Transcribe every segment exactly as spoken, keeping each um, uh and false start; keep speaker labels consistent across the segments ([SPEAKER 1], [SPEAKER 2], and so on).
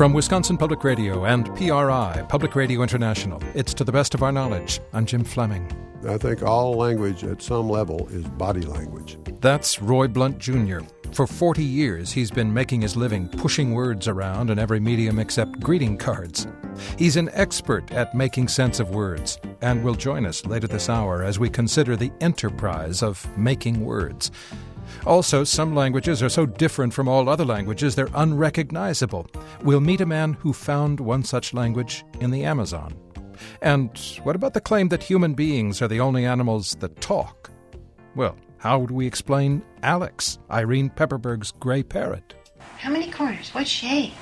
[SPEAKER 1] From Wisconsin Public Radio and P R I, Public Radio International, it's To the Best of Our Knowledge. I'm Jim Fleming.
[SPEAKER 2] I think all language at some level is body language.
[SPEAKER 1] That's Roy Blunt Junior For forty years, he's been making his living pushing words around in every medium except greeting cards. He's an expert at making sense of words and will join us later this hour as we consider the enterprise of making words. Also, some languages are so different from all other languages they're unrecognizable. We'll meet a man who found one such language in the Amazon. And what about the claim that human beings are the only animals that talk? Well, how would we explain Alex, Irene Pepperberg's gray parrot?
[SPEAKER 3] How many corners? What shape?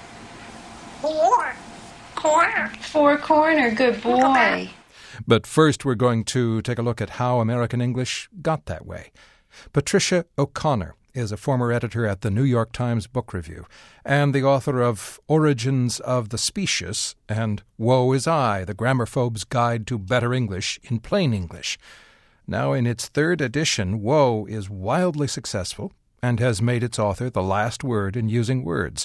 [SPEAKER 4] Four. Corner.
[SPEAKER 3] Four corner. Good boy.
[SPEAKER 1] But first we're going to take a look at how American English got that way. Patricia O'Connor is a former editor at the New York Times Book Review and the author of Origins of the Specious and Woe Is I, the Grammarphobe's Guide to Better English in Plain English. Now in its third edition, Woe is wildly successful and has made its author the last word in using words.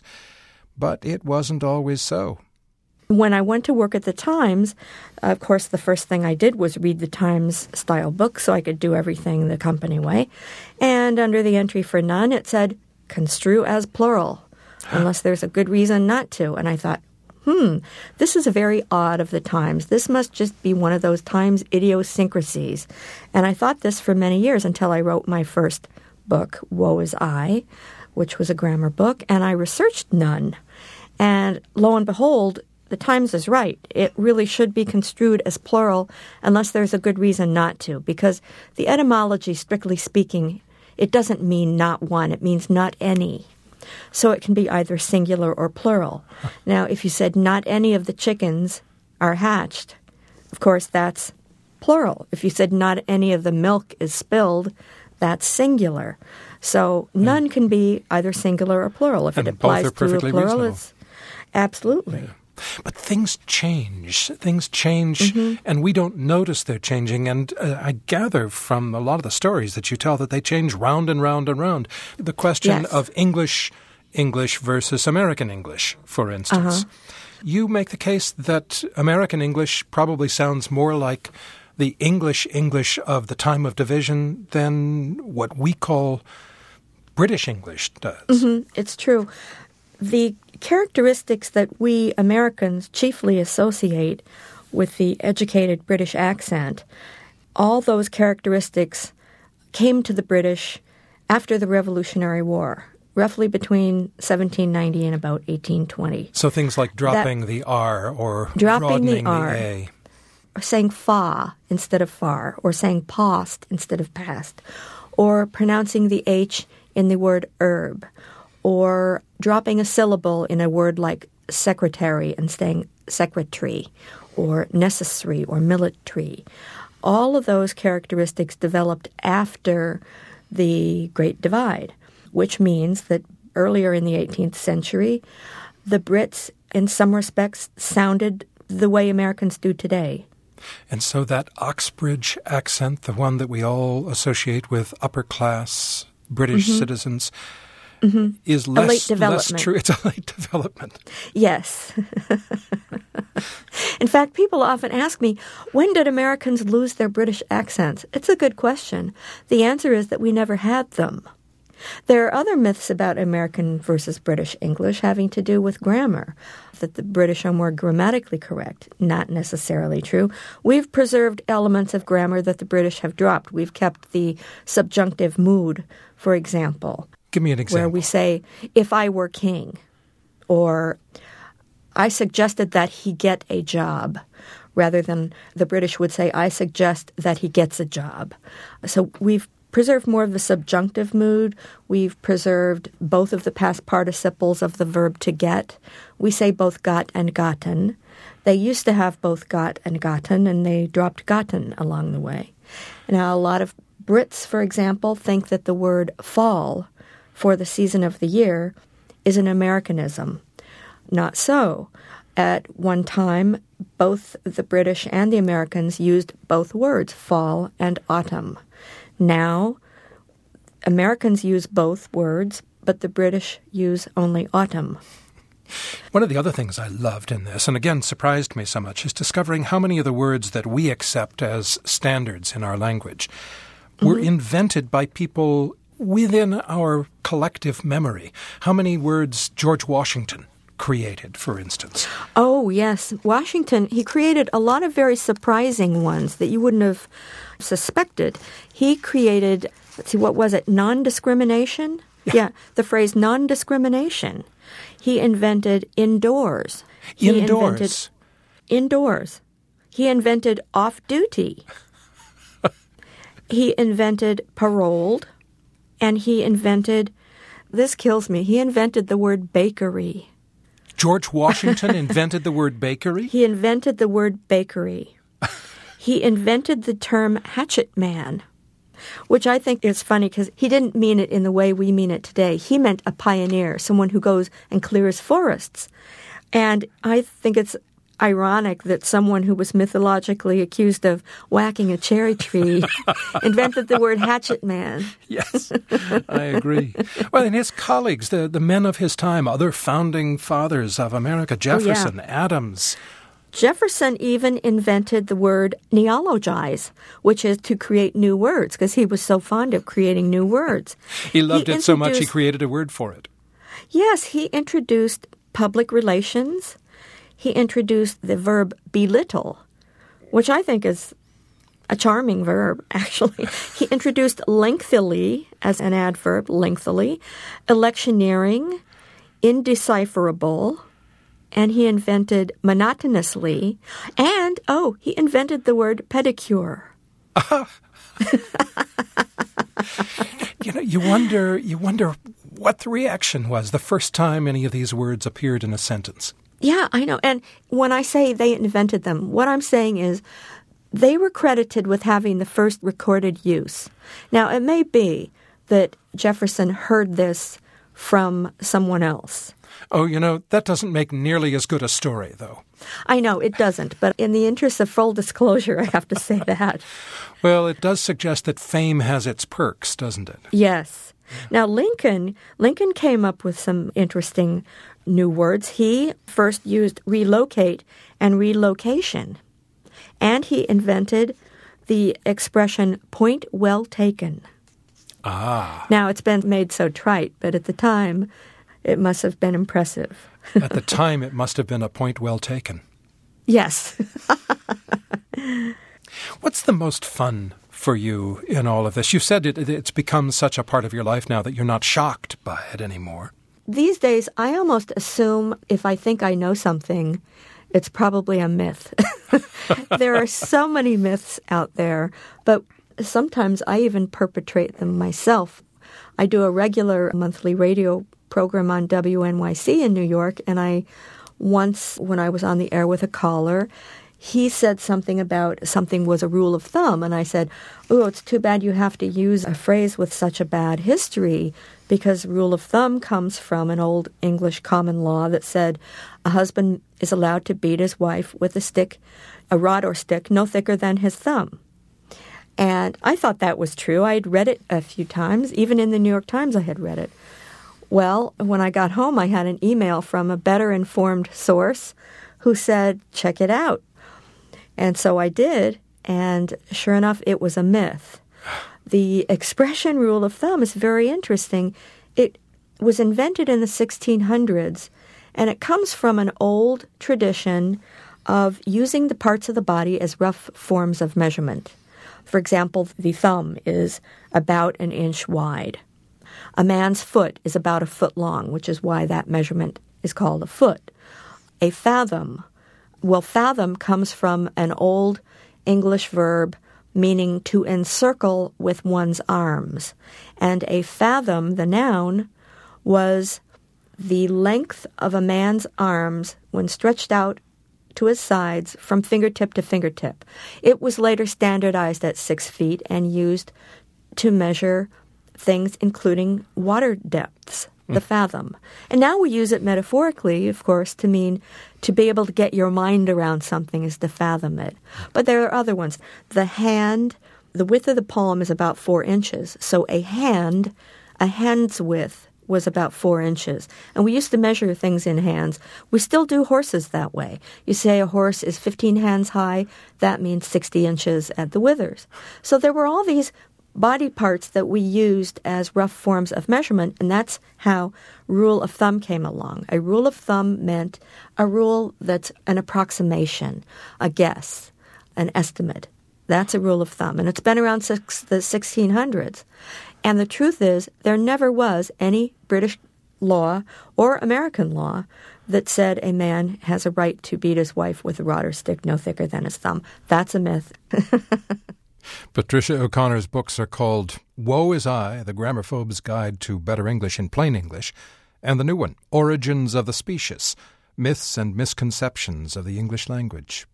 [SPEAKER 1] But it wasn't always so.
[SPEAKER 5] When I went to work at the Times, of course, the first thing I did was read the Times-style book so I could do everything the company way. And under the entry for none, it said, construe as plural, unless there's a good reason not to. And I thought, hmm, this is very odd of the Times. This must just be one of those Times idiosyncrasies. And I thought this for many years until I wrote my first book, Woe Is I, which was a grammar book, and I researched none. And lo and behold, the Times is right. It really should be construed as plural unless there's a good reason not to, because the etymology, strictly speaking, it doesn't mean not one. It means not any. So it can be either singular or plural. Now, if you said not any of the chickens are hatched, of course, that's plural. If you said not any of the milk is spilled, that's singular. So none can be either singular or plural. If
[SPEAKER 1] and
[SPEAKER 5] it applies
[SPEAKER 1] both are
[SPEAKER 5] to a
[SPEAKER 1] perfectly
[SPEAKER 5] plural,
[SPEAKER 1] reasonable.
[SPEAKER 5] it's absolutely.
[SPEAKER 1] Yeah. But things change. Things change,
[SPEAKER 5] Mm-hmm.
[SPEAKER 1] and we don't notice they're changing. And uh, I gather from a lot of the stories that you tell that they change round and round and round. The question
[SPEAKER 5] Yes.
[SPEAKER 1] of English English versus American English, for instance.
[SPEAKER 5] Uh-huh.
[SPEAKER 1] You make the case that American English probably sounds more like the English English of the time of division than what we call British English does.
[SPEAKER 5] Mm-hmm. It's true. The characteristics that we Americans chiefly associate with the educated British accent, all those characteristics came to the British after the Revolutionary War, roughly between seventeen ninety and about eighteen twenty.
[SPEAKER 1] So things like dropping that, the R or
[SPEAKER 5] dropping
[SPEAKER 1] broadening
[SPEAKER 5] the, R,
[SPEAKER 1] the A.
[SPEAKER 5] Or saying fa instead of far, or saying past instead of past, or pronouncing the H in the word herb, or dropping a syllable in a word like secretary and saying secretary, or necessary or military. All of those characteristics developed after the Great Divide, which means that earlier in the eighteenth century, the Brits, in some respects, sounded the way Americans do today.
[SPEAKER 1] And so that Oxbridge accent, the one that we all associate with upper-class British mm-hmm. citizens, mm-hmm. is less,
[SPEAKER 5] a late development.
[SPEAKER 1] less true. It's a late development.
[SPEAKER 5] Yes. In fact, people often ask me, when did Americans lose their British accents? It's a good question. The answer is that we never had them. There are other myths about American versus British English having to do with grammar, that the British are more grammatically correct. Not necessarily true. We've preserved elements of grammar that the British have dropped. We've kept the subjunctive mood, for example.
[SPEAKER 1] Give me an example.
[SPEAKER 5] Where we say, if I were king, or I suggested that he get a job, rather than the British would say, I suggest that he gets a job. So we've preserved more of the subjunctive mood. We've preserved both of the past participles of the verb to get. We say both got and gotten. They used to have both got and gotten, and they dropped gotten along the way. Now, a lot of Brits, for example, think that the word fall for the season of the year is an Americanism. Not so. At one time, both the British and the Americans used both words, fall and autumn. Now, Americans use both words, but the British use only autumn.
[SPEAKER 1] One of the other things I loved in this, and again surprised me so much, is discovering how many of the words that we accept as standards in our language were mm-hmm. invented by people within our collective memory. How many words George Washington created, for instance?
[SPEAKER 5] Oh, yes. Washington, he created a lot of very surprising ones that you wouldn't have suspected. He created, let's see, what was it, non-discrimination? Yeah, yeah the phrase non-discrimination. He invented indoors. He
[SPEAKER 1] indoors?
[SPEAKER 5] Invented indoors. He invented off-duty. He invented paroled. And he invented, this kills me, he invented the word bakery.
[SPEAKER 1] George Washington invented the word bakery?
[SPEAKER 5] He invented the word bakery. He invented the term hatchet man, which I think is funny because he didn't mean it in the way we mean it today. He meant a pioneer, someone who goes and clears forests. And I think it's ironic that someone who was mythologically accused of whacking a cherry tree invented the word hatchet man.
[SPEAKER 1] Yes, I agree. Well, and his colleagues, the, the men of his time, other founding fathers of America, Jefferson, oh, yeah. Adams.
[SPEAKER 5] Jefferson even invented the word neologize, which is to create new words, because he was so fond of creating new words.
[SPEAKER 1] He loved he it so much he created a word for it.
[SPEAKER 5] Yes, he introduced public relations. He introduced the verb belittle, which I think is a charming verb, actually. He introduced lengthily as an adverb, lengthily, electioneering, indecipherable, and he invented monotonously, and, oh, he invented the word pedicure. Uh,
[SPEAKER 1] you know, you wonder, you wonder what the reaction was the first time any of these words appeared in a sentence.
[SPEAKER 5] Yeah, I know. And when I say they invented them, what I'm saying is they were credited with having the first recorded use. Now, it may be that Jefferson heard this from someone else.
[SPEAKER 1] Oh, you know, that doesn't make nearly as good a story, though.
[SPEAKER 5] I know, it doesn't. But in the interest of full disclosure, I have to say that.
[SPEAKER 1] Well, it does suggest that fame has its perks, doesn't it?
[SPEAKER 5] Yes. Now, Lincoln, Lincoln came up with some interesting new words. He first used relocate and relocation. And he invented the expression point well taken.
[SPEAKER 1] Ah.
[SPEAKER 5] Now, it's been made so trite, but at the time, it must have been impressive.
[SPEAKER 1] At the time, it must have been a point well taken.
[SPEAKER 5] Yes.
[SPEAKER 1] What's the most fun for you in all of this? You said it, it's become such a part of your life now that you're not shocked by it anymore.
[SPEAKER 5] These days, I almost assume if I think I know something, it's probably a myth. There are so many myths out there, but sometimes I even perpetrate them myself. I do a regular monthly radio program on W N Y C in New York, and I once, when I was on the air with a caller, he said something about something was a rule of thumb, and I said, oh, it's too bad you have to use a phrase with such a bad history, because rule of thumb comes from an old English common law that said a husband is allowed to beat his wife with a stick, a rod or stick, no thicker than his thumb. And I thought that was true. I had read it a few times. Even in the New York Times I had read it. Well, when I got home, I had an email from a better-informed source who said, check it out. And so I did, and sure enough, it was a myth. The expression rule of thumb is very interesting. It was invented in the sixteen hundreds, and it comes from an old tradition of using the parts of the body as rough forms of measurement. For example, the thumb is about an inch wide. A man's foot is about a foot long, which is why that measurement is called a foot. A fathom, well, fathom comes from an old English verb meaning to encircle with one's arms. And a fathom, the noun, was the length of a man's arms when stretched out to his sides from fingertip to fingertip. It was later standardized at six feet and used to measure things including water depths, the fathom. And now we use it metaphorically, of course, to mean to be able to get your mind around something is to fathom it. But there are other ones. The hand, the width of the palm is about four inches. So a hand, a hand's width was about four inches. And we used to measure things in hands. We still do horses that way. You say a horse is fifteen hands high, that means sixty inches at the withers. So there were all these body parts that we used as rough forms of measurement, and that's how rule of thumb came along. A rule of thumb meant a rule that's an approximation, a guess, an estimate. That's a rule of thumb, and it's been around since the sixteen hundreds. And the truth is, there never was any British law or American law that said a man has a right to beat his wife with a rod or stick no thicker than his thumb. That's a myth.
[SPEAKER 1] Patricia O'Connor's books are called Woe Is I, The Grammarphobe's Guide to Better English in Plain English, and the new one, Origins of the Specious, Myths and Misconceptions of the English Language.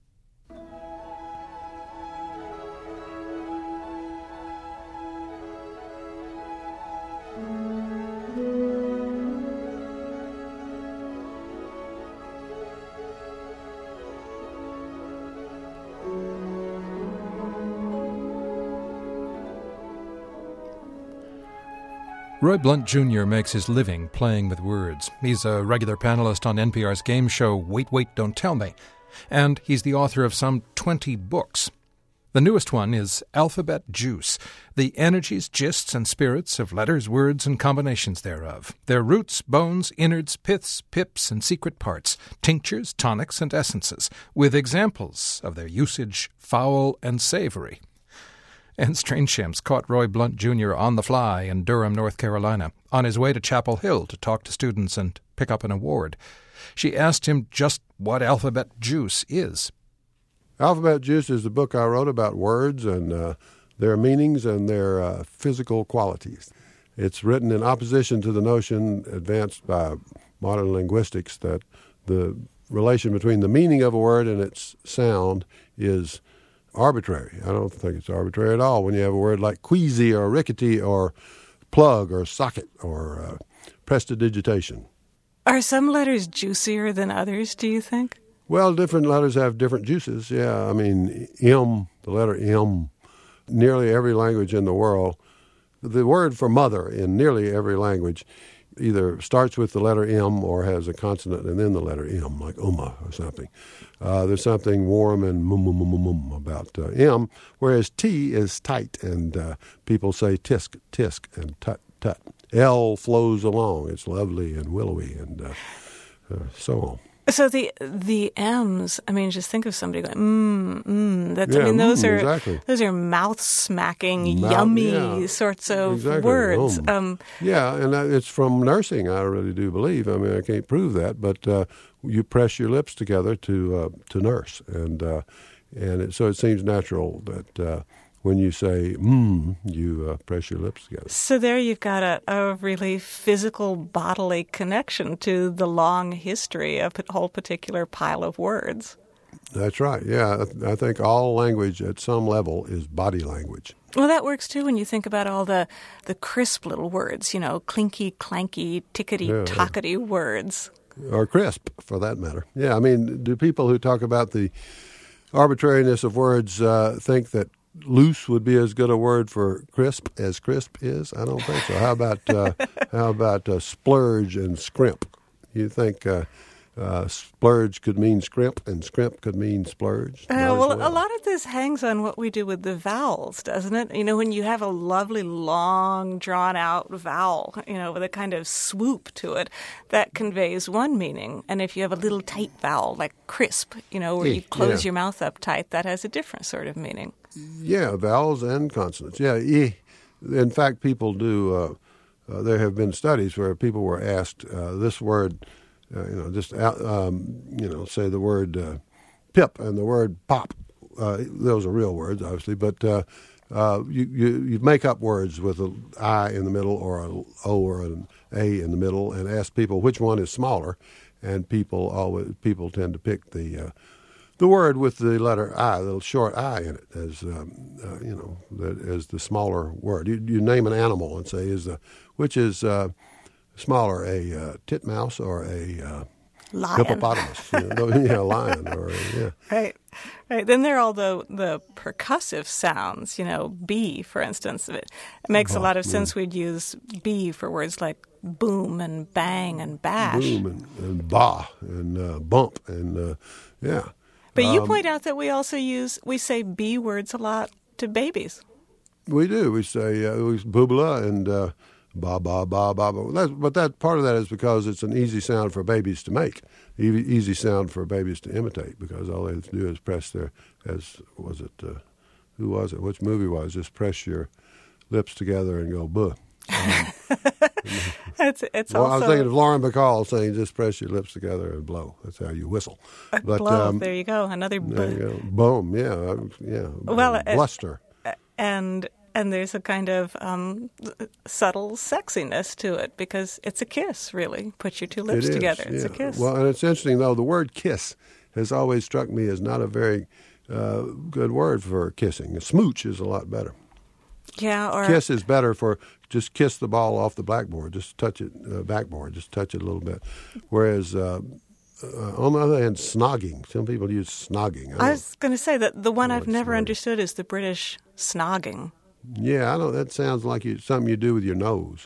[SPEAKER 1] Roy Blunt Junior makes his living playing with words. He's a regular panelist on N P R's game show Wait, Wait, Don't Tell Me, and he's the author of some twenty books. The newest one is Alphabet Juice, the energies, gists, and spirits of letters, words, and combinations thereof, their roots, bones, innards, piths, pips, and secret parts, tinctures, tonics, and essences, with examples of their usage, foul and savory. And Strangeham's caught Roy Blunt Junior on the fly in Durham, North Carolina, on his way to Chapel Hill to talk to students and pick up an award. She asked him just what Alphabet Juice is.
[SPEAKER 2] Alphabet Juice is the book I wrote about words and uh, their meanings and their uh, physical qualities. It's written in opposition to the notion advanced by modern linguistics that the relation between the meaning of a word and its sound is arbitrary. I don't think it's arbitrary at all when you have a word like queasy or rickety or plug or socket or uh, prestidigitation.
[SPEAKER 6] Are some letters juicier than others, do you think?
[SPEAKER 2] Well, different letters have different juices, yeah. I mean, M, the letter M, nearly every language in the world, the word for mother in nearly every language either starts with the letter M or has a consonant and then the letter M, like Uma or something. Uh, there's something warm and mum, mum, mum, mum about uh, M, whereas T is tight, and uh, people say tisk, tisk, and tut, tut. L flows along. It's lovely and willowy and uh, uh, so on.
[SPEAKER 6] So the the M's, I mean, just think of somebody going, mmm, mmm. That's,
[SPEAKER 2] Yeah,
[SPEAKER 6] I mean, those
[SPEAKER 2] mm,
[SPEAKER 6] are
[SPEAKER 2] exactly.
[SPEAKER 6] those are mouth-smacking,
[SPEAKER 2] Mouth-
[SPEAKER 6] yummy
[SPEAKER 2] yeah,
[SPEAKER 6] sorts of
[SPEAKER 2] exactly.
[SPEAKER 6] words.
[SPEAKER 2] Um,
[SPEAKER 6] Um,
[SPEAKER 2] Yeah, and that, it's from nursing, I really do believe. I mean, I can't prove that, but uh, you press your lips together to uh, to nurse. And uh, and it, so it seems natural that uh, when you say, mmm, you uh, press your lips together.
[SPEAKER 6] so there you've got a, a really physical, bodily connection to the long history of a whole particular pile of words.
[SPEAKER 2] That's right, yeah. I I think all language at some level is body language.
[SPEAKER 6] Well, that works, too, when you think about all the, the crisp little words, you know, clinky, clanky, tickety-tockety words.
[SPEAKER 2] Or crisp, for that matter. Yeah, I mean, do people who talk about the arbitrariness of words uh, think that loose would be as good a word for crisp as crisp is? I don't think so. How about uh, how about uh, splurge and scrimp? You think uh, uh, splurge could mean scrimp and scrimp could mean splurge?
[SPEAKER 6] Uh,
[SPEAKER 2] Might as
[SPEAKER 6] well, a lot of this hangs on what we do with the vowels, doesn't it? You know, when you have a lovely, long, drawn-out vowel, you know, with a kind of swoop to it, that conveys one meaning. And if you have a little tight vowel, like crisp, you know, where you close
[SPEAKER 2] Yeah.
[SPEAKER 6] your mouth up tight, that has a different sort of meaning.
[SPEAKER 2] Yeah, vowels and consonants. Yeah, e. In fact, people do. Uh, uh, there have been studies where people were asked uh, this word, uh, you know, just out, um, you know, say the word uh, pip and the word pop. Uh, those are real words, obviously, but uh, uh, you, you you make up words with an I in the middle or an O or an A in the middle, and ask people which one is smaller, and people always people tend to pick the uh, the word with the letter I, the short I in it, as um, uh, you know, that as the smaller word. You, you name an animal and say, is the which is uh, smaller, a uh, titmouse or a uh,
[SPEAKER 6] Lion.
[SPEAKER 2] hippopotamus, you know, yeah, lion, or yeah.
[SPEAKER 6] Right, right. Then there are all the the percussive sounds. You know, B, for instance. It, it makes bah, a lot of sense. Yeah. We'd use B for words like boom and bang and bash.
[SPEAKER 2] Boom and, and bah and uh, bump and uh, yeah.
[SPEAKER 6] But you
[SPEAKER 2] um,
[SPEAKER 6] point out that we also use we say B words a lot to babies.
[SPEAKER 2] We do. We say uh, we boobla and. Uh, Ba, ba, ba, ba, ba. That's, but that part of that is because it's an easy sound for babies to make, e- easy sound for babies to imitate, because all they have to do is press their, as was it, uh, who was it, which movie was, just press your lips together and go, buh. Um,
[SPEAKER 6] it's it's
[SPEAKER 2] well,
[SPEAKER 6] also...
[SPEAKER 2] I was thinking of Lauren Bacall saying, just press your lips together and blow. That's how you whistle.
[SPEAKER 6] But, blow, um, there you go, another buh.
[SPEAKER 2] There you go. Boom, yeah, yeah.
[SPEAKER 6] Well,
[SPEAKER 2] uh, bluster.
[SPEAKER 6] Uh, and... And there's a kind of um, subtle sexiness to it because it's a kiss, really. Put your two lips
[SPEAKER 2] it is,
[SPEAKER 6] together. It's
[SPEAKER 2] yeah.
[SPEAKER 6] a kiss.
[SPEAKER 2] Well, and it's interesting, though, the word kiss has always struck me as not a very uh, good word for kissing. A smooch is a lot better.
[SPEAKER 6] Yeah, or...
[SPEAKER 2] Kiss is better for just kiss the ball off the blackboard, just touch it, uh, backboard, just touch it a little bit. Whereas... Uh, Uh, on the other hand, snogging. Some people use snogging. I,
[SPEAKER 6] I was going to say that the one I've never
[SPEAKER 2] snogging. understood
[SPEAKER 6] is the British snogging.
[SPEAKER 2] Yeah, I don't. That sounds like you, something you do with your nose.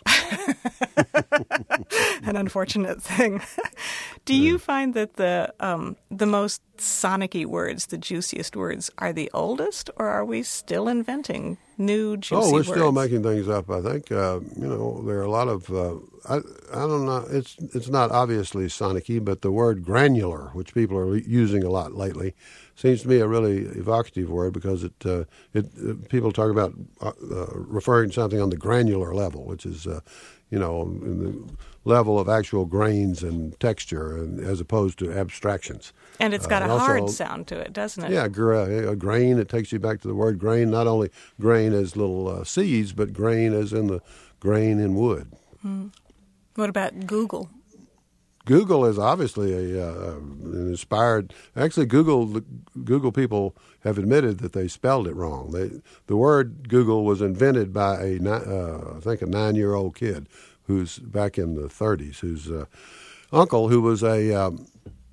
[SPEAKER 6] An unfortunate thing. Do you find that the um, the most sonic-y words, the juiciest words, are the oldest, or are we still inventing new juicy words?
[SPEAKER 2] Oh, we're words? still making things up. I think uh, you know there are a lot of. Uh, I I don't know. It's it's not obviously sonic-y, but the word granular, which people are using a lot lately, seems to me a really evocative word because it uh, it uh, people talk about uh, uh, referring to something on the granular level, which is uh, you know in the level of actual grains and texture, and as opposed to abstractions.
[SPEAKER 6] And it's got
[SPEAKER 2] uh,
[SPEAKER 6] a
[SPEAKER 2] also,
[SPEAKER 6] hard sound to it, doesn't it?
[SPEAKER 2] Yeah, gra- a grain. It takes you back to the word grain. Not only grain as little uh, seeds, but grain as in the grain in wood.
[SPEAKER 6] Mm. What about Google?
[SPEAKER 2] Google is obviously a uh, an inspired. Actually, Google the Google people have admitted that they spelled it wrong. They, the word Google was invented by a uh, I think a nine-year-old kid who's back in the thirties, whose uh, uncle, who was a, um,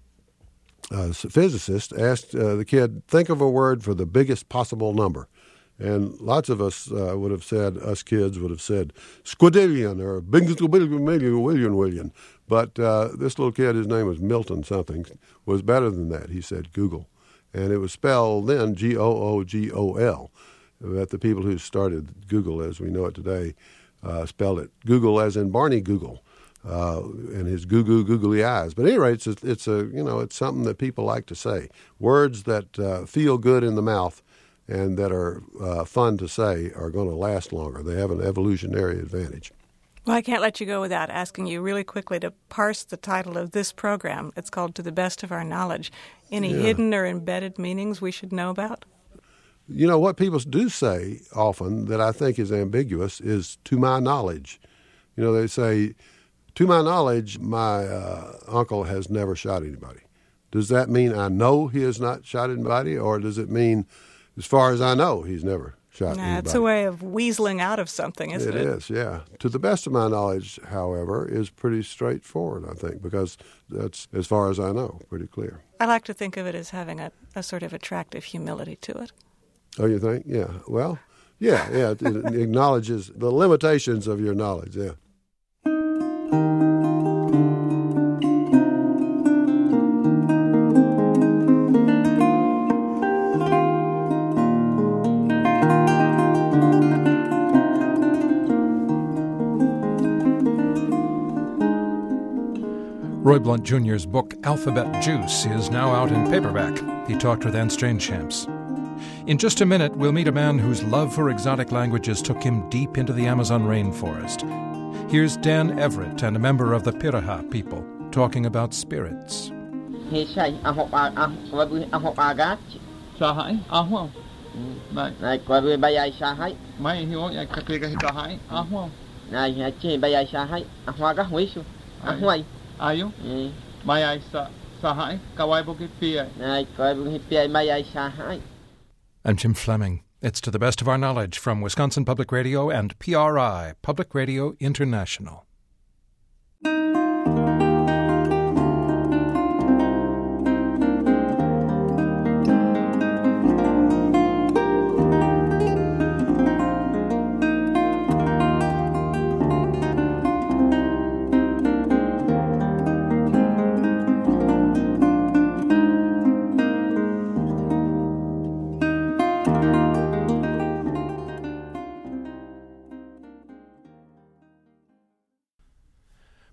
[SPEAKER 2] a physicist, asked uh, the kid, think of a word for the biggest possible number. And lots of us uh, would have said, us kids would have said, squadillion or biggest million, million, million. But uh, this little kid, his name was Milton something, was better than that. He said Google. And it was spelled then G O O G O L. But the people who started Google as we know it today uh, spelled it Google as in Barney Google uh, and his goo-goo googly eyes. But at any rate, it's a, it's a, you know, it's something that people like to say. Words that uh, feel good in the mouth and that are uh, fun to say are going to last longer. They have an evolutionary advantage.
[SPEAKER 6] Well, I can't let you go without asking you really quickly to parse the title of this program. It's called To the Best of Our Knowledge. Any yeah. hidden or embedded meanings we should know about?
[SPEAKER 2] You know, what people do say often that I think is ambiguous is to my knowledge. You know, they say, to my knowledge, my uh, uncle has never shot anybody. Does that mean I know he has not shot anybody, or does it mean, as far as I know, he's never shot
[SPEAKER 6] nah,
[SPEAKER 2] anybody?
[SPEAKER 6] It's a way of weaseling out of something, isn't it?
[SPEAKER 2] It is, yeah. To the best of my knowledge, however, is pretty straightforward, I think, because that's, as far as I know, pretty clear.
[SPEAKER 6] I like to think of it as having a, a sort of attractive humility to it.
[SPEAKER 2] Oh, you think? Yeah. Well, yeah, yeah. It, it acknowledges the limitations of your knowledge, yeah.
[SPEAKER 1] Roy Blount Junior's book, Alphabet Juice, is now out in paperback. He talked with Anne Strainchamps. In just a minute, we'll meet a man whose love for exotic languages took him deep into the Amazon rainforest. Here's Dan Everett and a member of the Piraha people talking about spirits.
[SPEAKER 7] Ayo, Maya Sahai, Kawai Bukipia.
[SPEAKER 1] I'm Jim Fleming. It's To the Best of Our Knowledge from Wisconsin Public Radio and P R I, Public Radio International.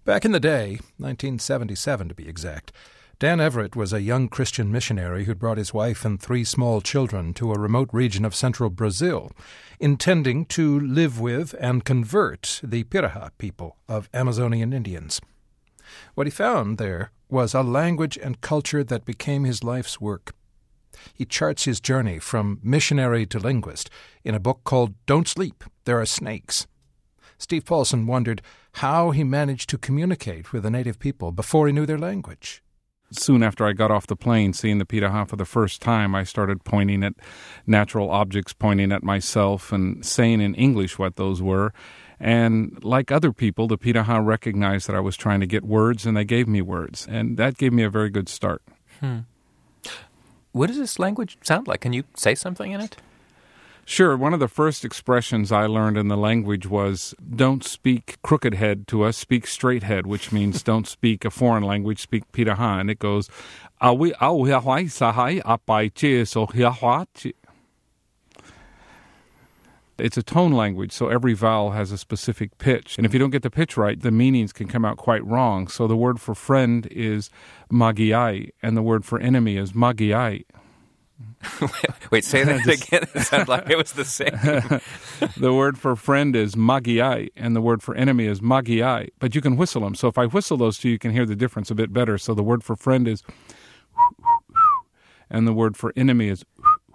[SPEAKER 1] Back in the day, nineteen seventy-seven to be exact, Dan Everett was a young Christian missionary who'd brought his wife and three small children to a remote region of central Brazil, intending to live with and convert the Piraha people of Amazonian Indians. What he found there was a language and culture that became his life's work. He charts his journey from missionary to linguist in a book called Don't Sleep, There Are Snakes. Steve Paulson wondered how he managed to communicate with the native people before he knew their language.
[SPEAKER 8] Soon after I got off the plane, seeing the Piraha for the first time, I started pointing at natural objects, pointing at myself, and saying in English what those were. And like other people, the Piraha recognized that I was trying to get words, and they gave me words. And that gave me a very good start.
[SPEAKER 9] Hmm. What does this language sound like? Can you say something in it?
[SPEAKER 8] Sure. One of the first expressions I learned in the language was, don't speak crooked head to us, speak straight head, which means don't speak a foreign language, speak Piraha. And it goes, it's a tone language, so every vowel has a specific pitch. And if you don't get the pitch right, the meanings can come out quite wrong. So the word for friend is magiai, and the word for enemy is magiai.
[SPEAKER 9] Wait, say that again. It sounded like it was the same.
[SPEAKER 8] The word for friend is magiai, and the word for enemy is magiai. But you can whistle them. So if I whistle those two, you can hear the difference a bit better. So the word for friend is and the word for enemy is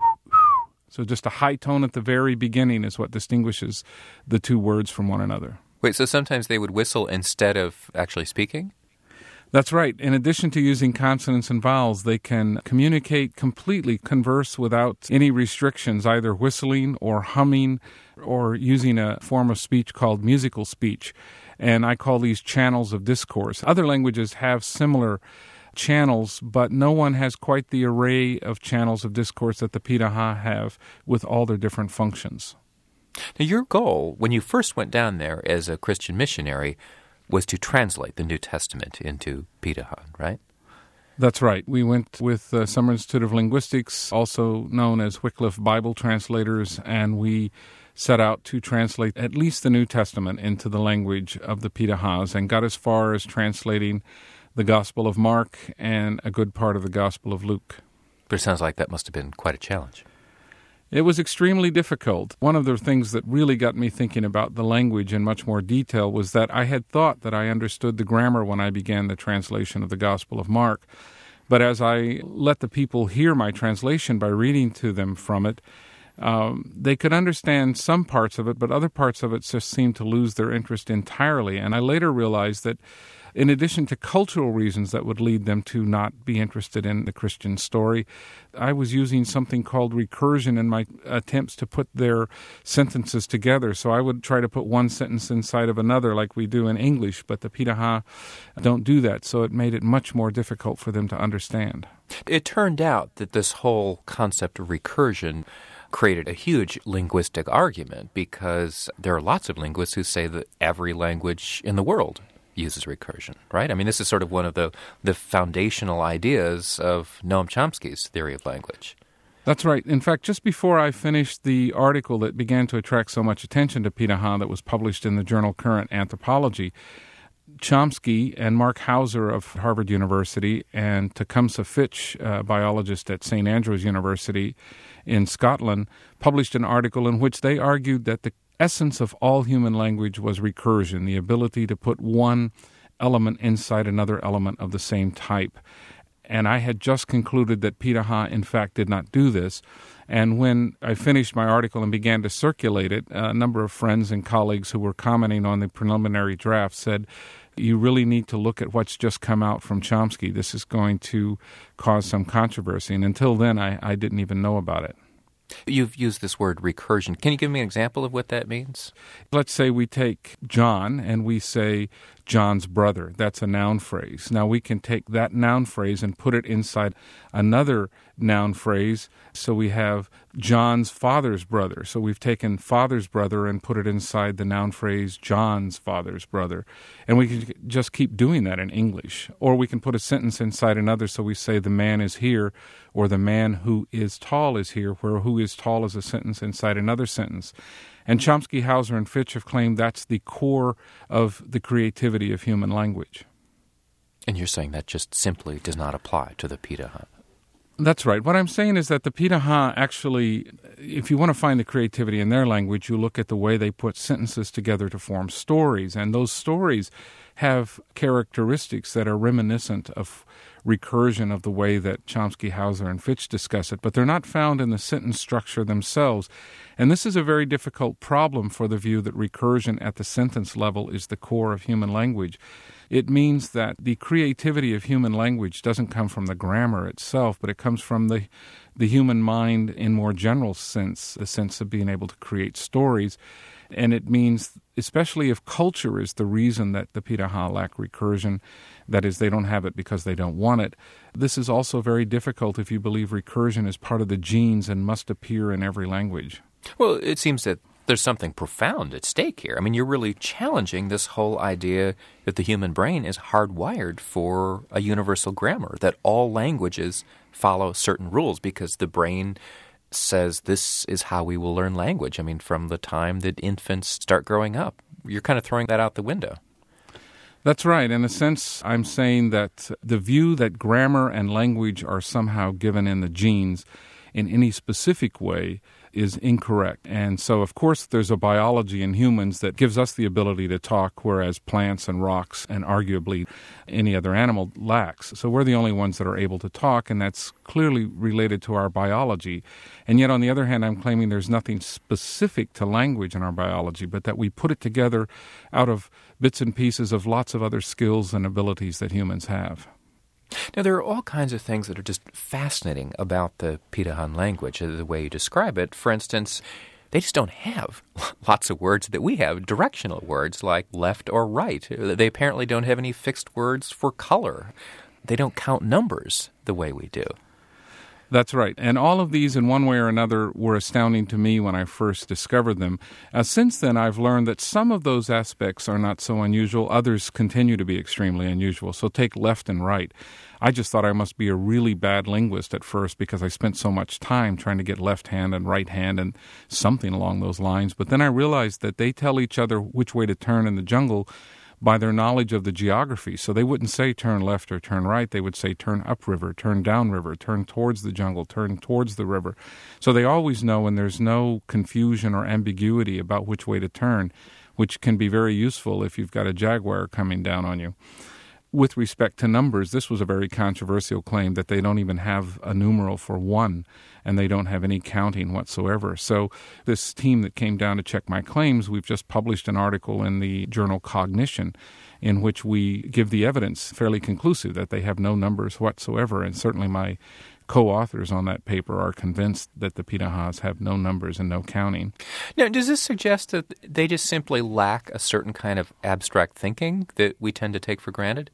[SPEAKER 8] so just a high tone at the very beginning is what distinguishes the two words from one another.
[SPEAKER 9] Wait, so sometimes they would whistle instead of actually speaking?
[SPEAKER 8] That's right. In addition to using consonants and vowels, they can communicate completely, converse without any restrictions, either whistling or humming or using a form of speech called musical speech. And I call these channels of discourse. Other languages have similar channels, but no one has quite the array of channels of discourse that the Piraha have with all their different functions.
[SPEAKER 9] Now, your goal, when you first went down there as a Christian missionary, was to translate the New Testament into Piraha, right?
[SPEAKER 8] That's right. We went with the Summer Institute of Linguistics, also known as Wycliffe Bible Translators, and we set out to translate at least the New Testament into the language of the Pirahas and got as far as translating the Gospel of Mark and a good part of the Gospel of Luke.
[SPEAKER 9] But it sounds like that must have been quite a challenge.
[SPEAKER 8] It was extremely difficult. One of the things that really got me thinking about the language in much more detail was that I had thought that I understood the grammar when I began the translation of the Gospel of Mark. But as I let the people hear my translation by reading to them from it, um, they could understand some parts of it, but other parts of it just seemed to lose their interest entirely. And I later realized that in addition to cultural reasons that would lead them to not be interested in the Christian story, I was using something called recursion in my attempts to put their sentences together. So I would try to put one sentence inside of another like we do in English, but the Piraha don't do that, so it made it much more difficult for them to understand.
[SPEAKER 9] It turned out that this whole concept of recursion created a huge linguistic argument because there are lots of linguists who say that every language in the world uses recursion, right? I mean, this is sort of one of the, the foundational ideas of Noam Chomsky's theory of language.
[SPEAKER 8] That's right. In fact, just before I finished the article that began to attract so much attention to Piraha that was published in the journal Current Anthropology, Chomsky and Mark Hauser of Harvard University and Tecumseh Fitch, a biologist at Saint Andrews University in Scotland, published an article in which they argued that the essence of all human language was recursion, the ability to put one element inside another element of the same type. And I had just concluded that Piraha, in fact, did not do this. And when I finished my article and began to circulate it, a number of friends and colleagues who were commenting on the preliminary draft said, you really need to look at what's just come out from Chomsky. This is going to cause some controversy. And until then, I, I didn't even know about it.
[SPEAKER 9] You've used this word recursion. Can you give me an example of what that means?
[SPEAKER 8] Let's say we take John and we say John's brother. That's a noun phrase. Now we can take that noun phrase and put it inside another noun phrase. So we have John's father's brother. So we've taken father's brother and put it inside the noun phrase John's father's brother. And we can just keep doing that in English. Or we can put a sentence inside another. So we say the man is here, or the man who is tall is here, where who is tall is a sentence inside another sentence. And Chomsky, Hauser, and Fitch have claimed that's the core of the creativity creativity of human language.
[SPEAKER 9] And you're saying that just simply does not apply to the Pitaha?
[SPEAKER 8] That's right. What I'm saying is that the Pitaha actually, if you want to find the creativity in their language, you look at the way they put sentences together to form stories. And those stories have characteristics that are reminiscent of recursion of the way that Chomsky, Hauser, and Fitch discuss it, but they're not found in the sentence structure themselves. And this is a very difficult problem for the view that recursion at the sentence level is the core of human language. It means that the creativity of human language doesn't come from the grammar itself, but it comes from the the human mind in more general sense, the sense of being able to create stories. And it means, especially if culture is the reason that the Pitaha lack recursion, that is, they don't have it because they don't want it, this is also very difficult if you believe recursion is part of the genes and must appear in every language.
[SPEAKER 9] Well, it seems that there's something profound at stake here. I mean, you're really challenging this whole idea that the human brain is hardwired for a universal grammar, that all languages follow certain rules because the brain says this is how we will learn language. I mean, from the time that infants start growing up, you're kind of throwing that out the window.
[SPEAKER 8] That's right. In a sense, I'm saying that the view that grammar and language are somehow given in the genes in any specific way is incorrect. And so, of course, there's a biology in humans that gives us the ability to talk, whereas plants and rocks and arguably any other animal lacks. So we're the only ones that are able to talk, and that's clearly related to our biology. And yet, on the other hand, I'm claiming there's nothing specific to language in our biology, but that we put it together out of bits and pieces of lots of other skills and abilities that humans have.
[SPEAKER 9] Now, there are all kinds of things that are just fascinating about the Pitahan language, the way you describe it. For instance, they just don't have lots of words that we have, directional words like left or right. They apparently don't have any fixed words for color. They don't count numbers the way we do.
[SPEAKER 8] That's right. And all of these, in one way or another, were astounding to me when I first discovered them. Uh, since then, I've learned that some of those aspects are not so unusual. Others continue to be extremely unusual. So take left and right. I just thought I must be a really bad linguist at first because I spent so much time trying to get left hand and right hand and something along those lines. But then I realized that they tell each other which way to turn in the jungle by their knowledge of the geography. So they wouldn't say turn left or turn right. They would say turn upriver, turn downriver, turn towards the jungle, turn towards the river. So they always know, and there's no confusion or ambiguity about which way to turn, which can be very useful if you've got a jaguar coming down on you. With respect to numbers, this was a very controversial claim that they don't even have a numeral for one, and they don't have any counting whatsoever. So this team that came down to check my claims, we've just published an article in the journal Cognition in which we give the evidence fairly conclusive that they have no numbers whatsoever, and certainly my co-authors on that paper are convinced that the Pitahas have no numbers and no counting.
[SPEAKER 9] Now, does this suggest that they just simply lack a certain kind of abstract thinking that we tend to take for granted?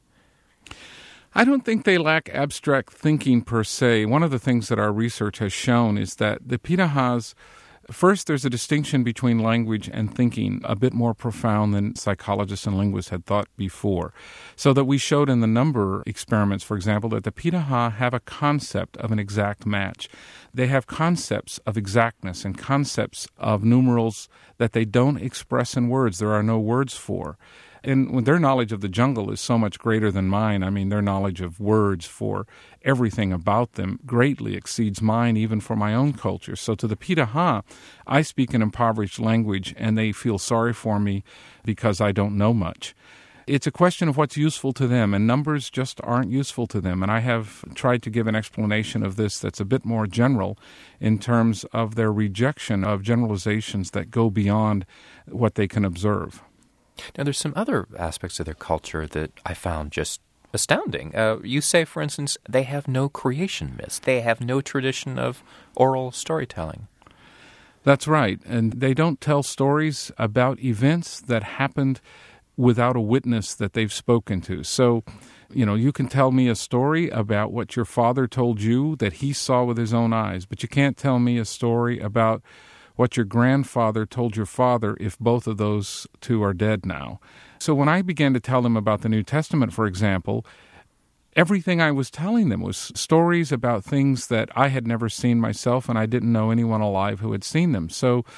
[SPEAKER 8] I don't think they lack abstract thinking per se. One of the things that our research has shown is that the Pitahas, first, there's a distinction between language and thinking a bit more profound than psychologists and linguists had thought before. So that we showed in the number experiments, for example, that the Pitaha have a concept of an exact match. They have concepts of exactness and concepts of numerals that they don't express in words. There are no words for. And when their knowledge of the jungle is so much greater than mine, I mean, their knowledge of words for everything about them greatly exceeds mine, even for my own culture. So to the Pitaha, I speak an impoverished language, and they feel sorry for me because I don't know much. It's a question of what's useful to them, and numbers just aren't useful to them. And I have tried to give an explanation of this that's a bit more general in terms of their rejection of generalizations that go beyond what they can observe.
[SPEAKER 9] Now, there's some other aspects of their culture that I found just astounding. Uh, you say, for instance, they have no creation myths. They have no tradition of oral storytelling.
[SPEAKER 8] That's right. And they don't tell stories about events that happened without a witness that they've spoken to. So, you know, you can tell me a story about what your father told you that he saw with his own eyes, but you can't tell me a story about what your grandfather told your father if both of those two are dead now. So when I began to tell them about the New Testament, for example, everything I was telling them was stories about things that I had never seen myself, and I didn't know anyone alive who had seen them. So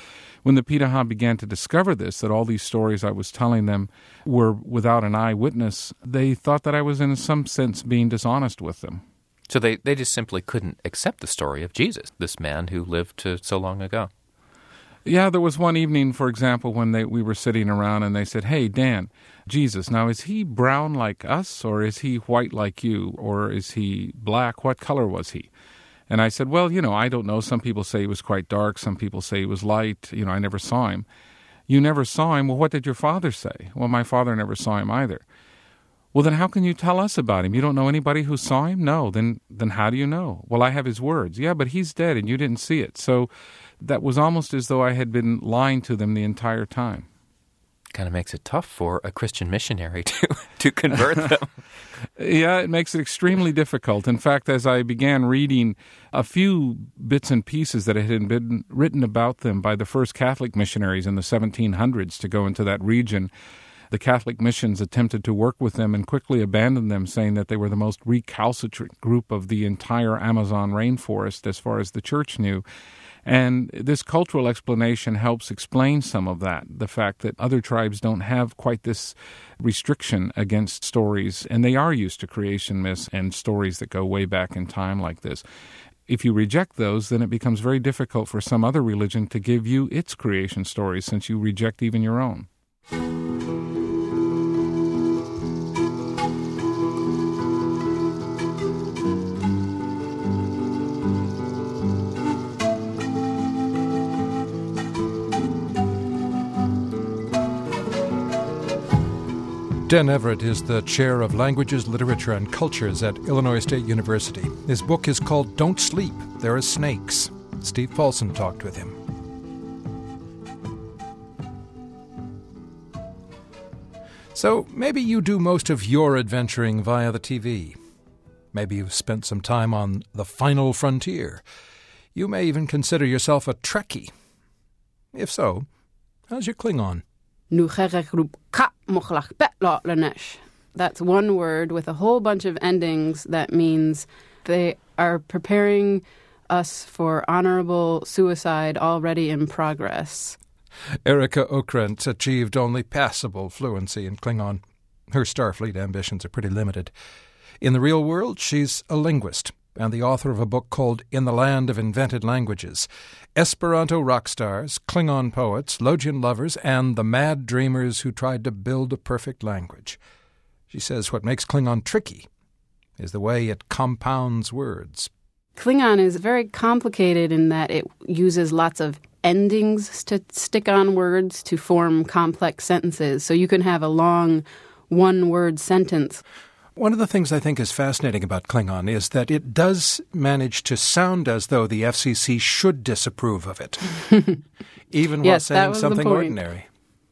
[SPEAKER 8] When the Pirahã began to discover this, that all these stories I was telling them were without an eyewitness, they thought that I was in some sense being dishonest with them.
[SPEAKER 9] So they, they just simply couldn't accept the story of Jesus, this man who lived to so long ago.
[SPEAKER 8] Yeah, there was one evening, for example, when they, we were sitting around and they said, "Hey, Dan, Jesus, now is he brown like us, or is he white like you, or is he black? What color was he?" And I said, "Well, you know, I don't know. Some people say he was quite dark. Some people say he was light. You know, I never saw him." "You never saw him? Well, what did your father say?" "Well, my father never saw him either." "Well, then how can you tell us about him? You don't know anybody who saw him?" "No." Then then how do you know?" "Well, I have his words." "Yeah, but he's dead and you didn't see it." So that was almost as though I had been lying to them the entire time.
[SPEAKER 9] Kind of makes it tough for a Christian missionary to, to convert them.
[SPEAKER 8] Yeah, it makes it extremely difficult. In fact, as I began reading a few bits and pieces that had been written about them by the first Catholic missionaries in the seventeen hundreds to go into that region, the Catholic missions attempted to work with them and quickly abandoned them, saying that they were the most recalcitrant group of the entire Amazon rainforest as far as the church knew. And this cultural explanation helps explain some of that, the fact that other tribes don't have quite this restriction against stories, and they are used to creation myths and stories that go way back in time like this. If you reject those, then it becomes very difficult for some other religion to give you its creation stories, since you reject even your own.
[SPEAKER 1] Dan Everett is the chair of Languages, Literature, and Cultures at Illinois State University. His book is called Don't Sleep, There Are Snakes. Steve Paulson talked with him. So maybe you do most of your adventuring via the T V. Maybe you've spent some time on The Final Frontier. You may even consider yourself a Trekkie. If so, how's your Klingon?
[SPEAKER 10] That's one word with a whole bunch of endings that means they are preparing us for honorable suicide already in progress.
[SPEAKER 1] Erika Okrant achieved only passable fluency in Klingon. Her Starfleet ambitions are pretty limited. In the real world, she's a linguist and the author of a book called In the Land of Invented Languages, Esperanto rock stars, Klingon poets, Logian lovers, and the mad dreamers who tried to build a perfect language. She says what makes Klingon tricky is the way it compounds words.
[SPEAKER 10] Klingon is very complicated in that it uses lots of endings to stick on words to form complex sentences. So you can have a long one-word sentence.
[SPEAKER 1] One of the things I think is fascinating about Klingon is that it does manage to sound as though the F C C should disapprove of it, even
[SPEAKER 10] yes,
[SPEAKER 1] while saying something ordinary.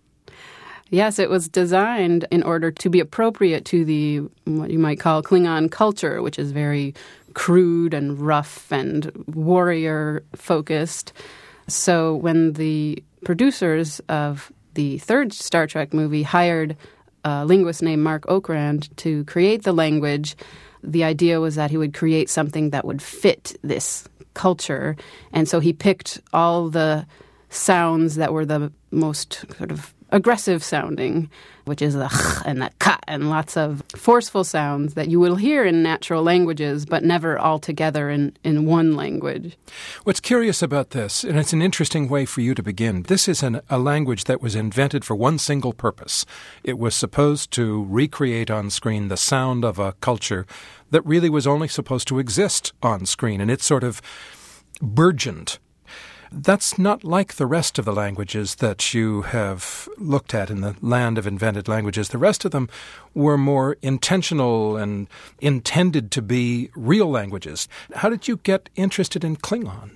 [SPEAKER 10] Yes, it was designed in order to be appropriate to the, what you might call Klingon culture, which is very crude and rough and warrior-focused. So when the producers of the third Star Trek movie hired a linguist named Mark Okrand to create the language, the idea was that he would create something that would fit this culture. And so he picked all the sounds that were the most sort of aggressive sounding, which is the ch and the ka, and lots of forceful sounds that you will hear in natural languages, but never all together in, in one language.
[SPEAKER 1] What's curious about this, and it's an interesting way for you to begin, this is an, a language that was invented for one single purpose. It was supposed to recreate on screen the sound of a culture that really was only supposed to exist on screen, and it sort of burgeoned. That's not like the rest of the languages that you have looked at in the land of invented languages. The rest of them were more intentional and intended to be real languages. How did you get interested in Klingon?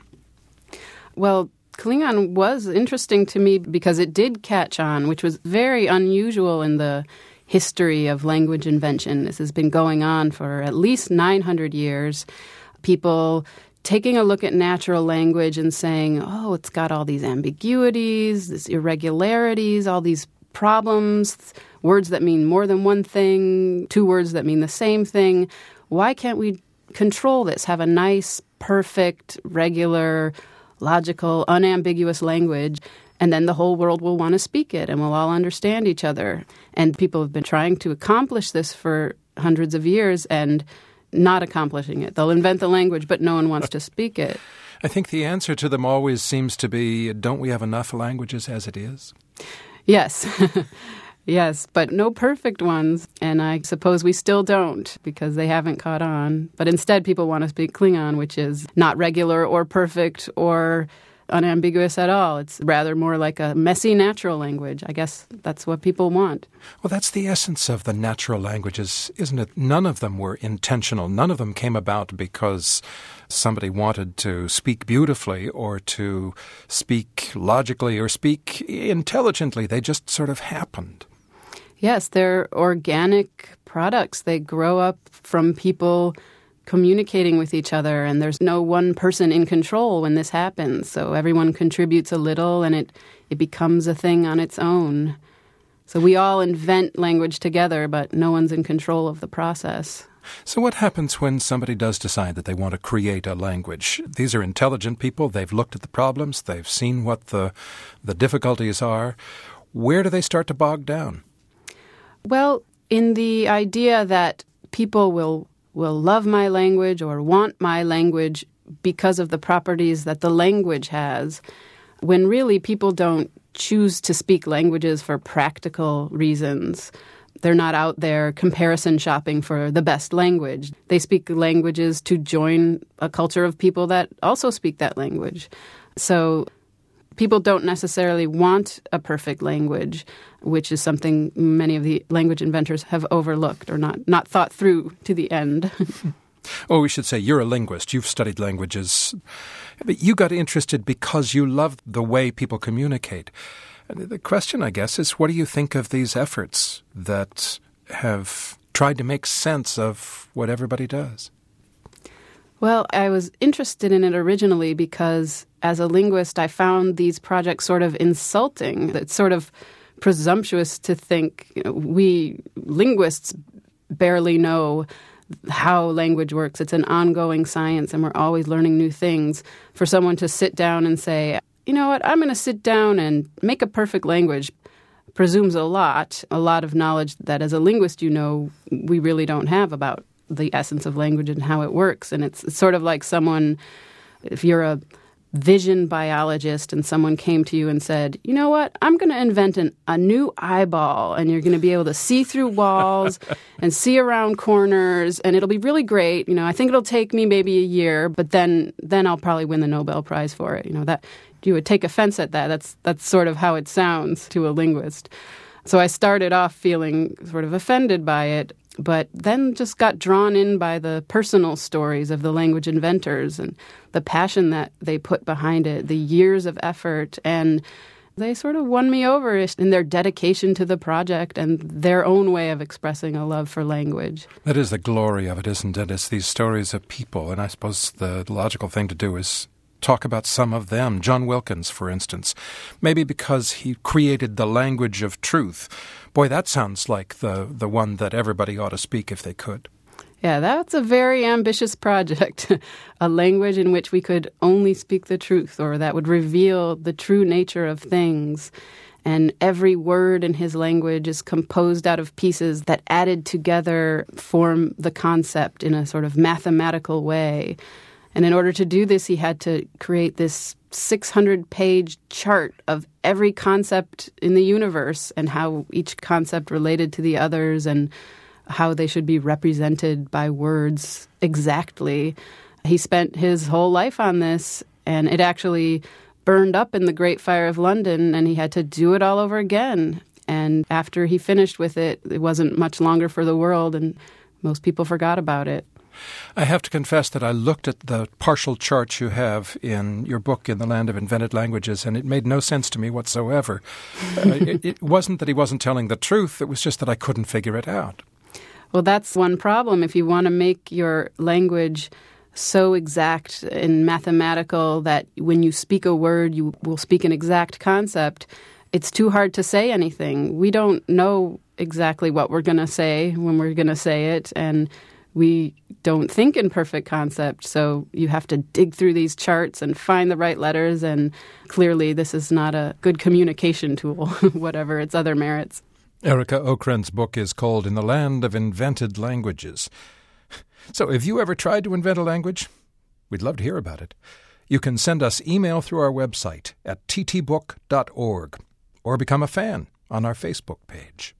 [SPEAKER 10] Well, Klingon was interesting to me because it did catch on, which was very unusual in the history of language invention. This has been going on for at least nine hundred years. People taking a look at natural language and saying, oh, it's got all these ambiguities, these irregularities, all these problems, words that mean more than one thing, two words that mean the same thing. Why can't we control this, have a nice, perfect, regular, logical, unambiguous language? And then the whole world will want to speak it, and we'll all understand each other. And people have been trying to accomplish this for hundreds of years and not accomplishing it. They'll invent the language, but no one wants to speak it.
[SPEAKER 1] I think the answer to them always seems to be, don't we have enough languages as it is?
[SPEAKER 10] Yes. Yes, but no perfect ones. And I suppose we still don't because they haven't caught on. But instead, people want to speak Klingon, which is not regular or perfect or unambiguous at all. It's rather more like a messy natural language. I guess that's what people want.
[SPEAKER 1] Well, that's the essence of the natural languages, isn't it? None of them were intentional. None of them came about because somebody wanted to speak beautifully or to speak logically or speak intelligently. They just sort of happened.
[SPEAKER 10] Yes, they're organic products. They grow up from people communicating with each other, and there's no one person in control when this happens. So everyone contributes a little, and it, it becomes a thing on its own. So we all invent language together, but no one's in control of the process.
[SPEAKER 1] So what happens when somebody does decide that they want to create a language? These are intelligent people. They've looked at the problems. They've seen what the the difficulties are. Where do they start to bog down?
[SPEAKER 10] Well, in the idea that people will will love my language or want my language because of the properties that the language has, when really people don't choose to speak languages for practical reasons. They're not out there comparison shopping for the best language. They speak languages to join a culture of people that also speak that language. So people don't necessarily want a perfect language, which is something many of the language inventors have overlooked or not, not thought through to the end.
[SPEAKER 1] Oh, we should say you're a linguist. You've studied languages. But you got interested because you love the way people communicate. The question, I guess, is what do you think of these efforts that have tried to make sense of what everybody does?
[SPEAKER 10] Well, I was interested in it originally because as a linguist, I found these projects sort of insulting. It's sort of presumptuous to think, you know, we linguists barely know how language works. It's an ongoing science, and we're always learning new things. For someone to sit down and say, you know what, I'm going to sit down and make a perfect language presumes a lot, a lot of knowledge that as a linguist, you know, we really don't have about the essence of language and how it works. And it's, it's sort of like someone, if you're a vision biologist and someone came to you and said, you know what, I'm going to invent an, a new eyeball, and you're going to be able to see through walls and see around corners, and it'll be really great. You know, I think it'll take me maybe a year, but then then I'll probably win the Nobel Prize for it. You know, that you would take offense at that. That's that's sort of how it sounds to a linguist. So I started off feeling sort of offended by it, but then just got drawn in by the personal stories of the language inventors and the passion that they put behind it, the years of effort, and they sort of won me over in their dedication to the project and their own way of expressing a love for language.
[SPEAKER 1] That is the glory of it, isn't it? It's these stories of people, and I suppose the logical thing to do is talk about some of them. John Wilkins, for instance, maybe because he created the language of truth. Boy, that sounds like the, the one that everybody ought to speak if they could.
[SPEAKER 10] Yeah, that's a very ambitious project, a language in which we could only speak the truth, or that would reveal the true nature of things. And every word in his language is composed out of pieces that added together form the concept in a sort of mathematical way. And in order to do this, he had to create this six hundred page chart of every concept in the universe and how each concept related to the others and how they should be represented by words exactly. He spent his whole life on this, and it actually burned up in the Great Fire of London, and he had to do it all over again. And after he finished with it, it wasn't much longer for the world, and most people forgot about it.
[SPEAKER 1] I have to confess that I looked at the partial charts you have in your book, In the Land of Invented Languages, and it made no sense to me whatsoever. uh, it, it wasn't that he wasn't telling the truth, it was just that I couldn't figure it out.
[SPEAKER 10] Well, that's one problem. If you want to make your language so exact and mathematical that when you speak a word, you will speak an exact concept, it's too hard to say anything. We don't know exactly what we're going to say when we're going to say it, and we don't think in perfect concept, so you have to dig through these charts and find the right letters, and clearly this is not a good communication tool, whatever its other merits.
[SPEAKER 1] Erica Okren's book is called In the Land of Invented Languages. So have you ever tried to invent a language? We'd love to hear about it. You can send us email through our website at t t book dot org or become a fan on our Facebook page.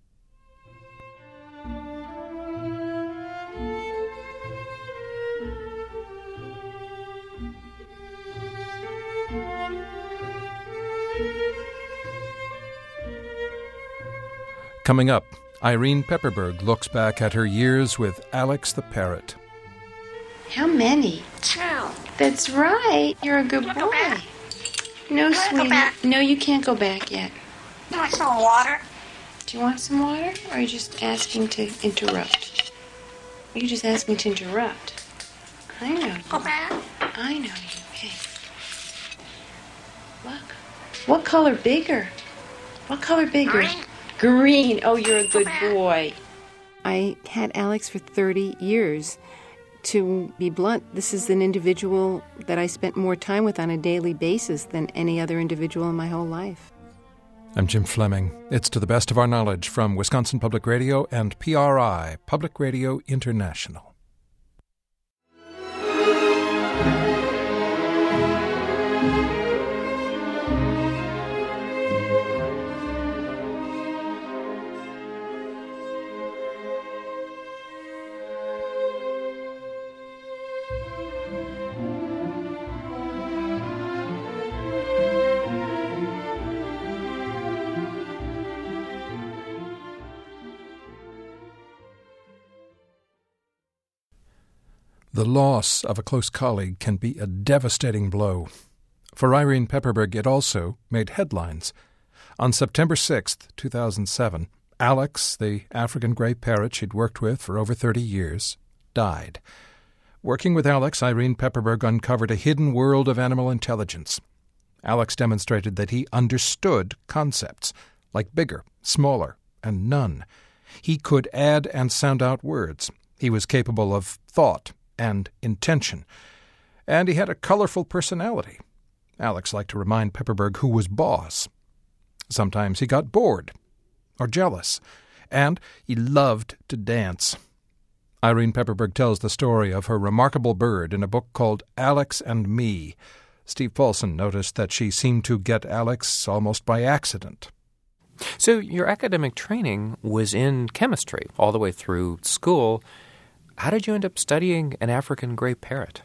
[SPEAKER 1] Coming up, Irene Pepperberg looks back at her years with Alex the Parrot.
[SPEAKER 3] How many?
[SPEAKER 4] Two.
[SPEAKER 3] That's right. You're a good
[SPEAKER 4] Go
[SPEAKER 3] boy.
[SPEAKER 4] back.
[SPEAKER 3] No,
[SPEAKER 4] Wanna go
[SPEAKER 3] sweetie.
[SPEAKER 4] back?
[SPEAKER 3] No, you can't go back yet.
[SPEAKER 4] You want some water?
[SPEAKER 3] Do you want some water? Or are you just asking to interrupt? Are you just asking to interrupt? I know you.
[SPEAKER 4] Go back.
[SPEAKER 3] I know you. Hey. Look. What color bigger? What color bigger?
[SPEAKER 4] Green.
[SPEAKER 3] Green. Oh, you're a good
[SPEAKER 4] back.
[SPEAKER 3] boy. I had Alex for thirty years. To be blunt, this is an individual that I spent more time with on a daily basis than any other individual in my whole life.
[SPEAKER 1] I'm Jim Fleming. It's To the Best of Our Knowledge from Wisconsin Public Radio and P R I, Public Radio International. The loss of a close colleague can be a devastating blow. For Irene Pepperberg, it also made headlines. On September sixth, two thousand seven, Alex, the African gray parrot she'd worked with for over thirty years, died. Working with Alex, Irene Pepperberg uncovered a hidden world of animal intelligence. Alex demonstrated that he understood concepts like bigger, smaller, and none. He could add and sound out words. He was capable of thought and intention. And he had a colorful personality. Alex liked to remind Pepperberg who was boss. Sometimes he got bored or jealous, and he loved to dance. Irene Pepperberg tells the story of her remarkable bird in a book called Alex and Me. Steve Paulson noticed that she seemed to get Alex almost by accident.
[SPEAKER 9] So your academic training was in chemistry all the way through school. How did you end up studying an African gray parrot?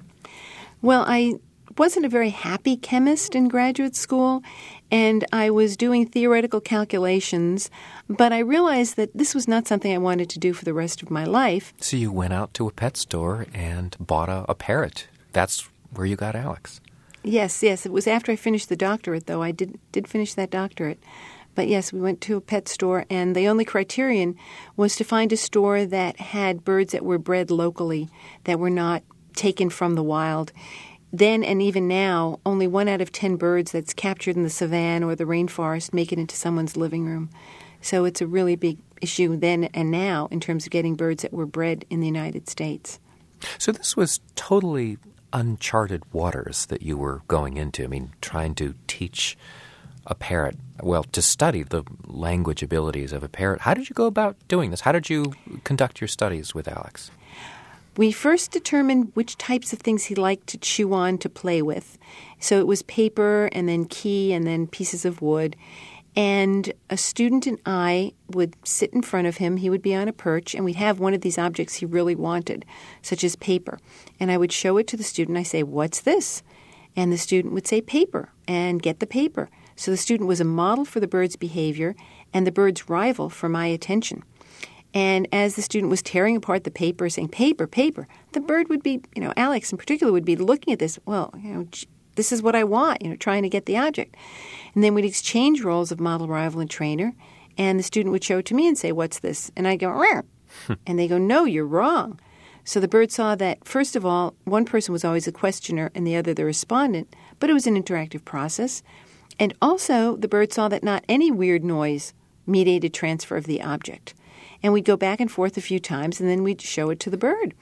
[SPEAKER 3] Well, I wasn't a very happy chemist in graduate school, and I was doing theoretical calculations, but I realized that this was not something I wanted to do for the rest of my life.
[SPEAKER 9] So you went out to a pet store and bought a, a parrot. That's where you got Alex.
[SPEAKER 3] Yes, yes. It was after I finished the doctorate, though. I did did finish that doctorate. But yes, we went to a pet store, and the only criterion was to find a store that had birds that were bred locally, that were not taken from the wild. Then and even now, only one out of ten birds that's captured in the savanna or the rainforest make it into someone's living room. So it's a really big issue then and now in terms of getting birds that were bred in the United States.
[SPEAKER 9] So this was totally uncharted waters that you were going into. I mean, trying to teach a parrot, well, to study the language abilities of a parrot. How did you go about doing this? How did you conduct your studies with Alex?
[SPEAKER 3] We first determined which types of things he liked to chew on to play with. So it was paper and then key and then pieces of wood. And a student and I would sit in front of him. He would be on a perch, and we'd have one of these objects he really wanted, such as paper. And I would show it to the student. I say, "What's this?" And the student would say, "Paper," and get the paper. So the student was a model for the bird's behavior and the bird's rival for my attention. And as the student was tearing apart the paper, saying, "Paper, paper," the bird would be, you know, Alex in particular would be looking at this, well, you know, this is what I want, you know, trying to get the object. And then we'd exchange roles of model, rival, and trainer, and the student would show it to me and say, "What's this?" And I'd go, "Rah." And they go, "No, you're wrong." So the bird saw that, first of all, one person was always a questioner and the other the respondent, but it was an interactive process. And also, the bird saw that not any weird noise mediated transfer of the object. And we'd go back and forth a few times, and then we'd show it to the bird.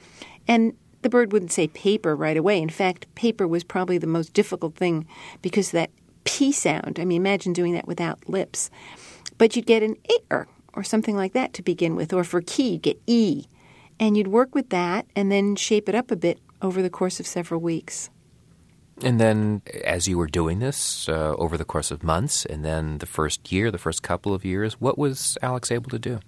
[SPEAKER 3] And the bird wouldn't say paper right away. In fact, paper was probably the most difficult thing because of that P sound. I mean, imagine doing that without lips. But you'd get an air or something like that to begin with. Or for key, you'd get E. And you'd work with that and then shape it up a bit over the course of several weeks.
[SPEAKER 9] And then as you were doing this uh, over the course of months and then the first year, the first couple of years, what was Alex able to do?